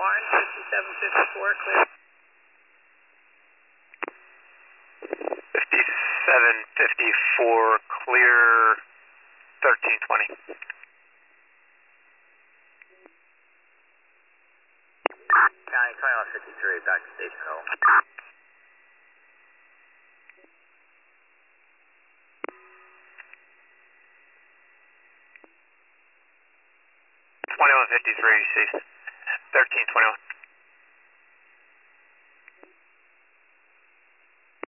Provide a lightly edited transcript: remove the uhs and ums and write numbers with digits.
Barnes, 5754, clear. 5754, clear 1320. County 2153, back to Station Hill. 2153, cease. 1321.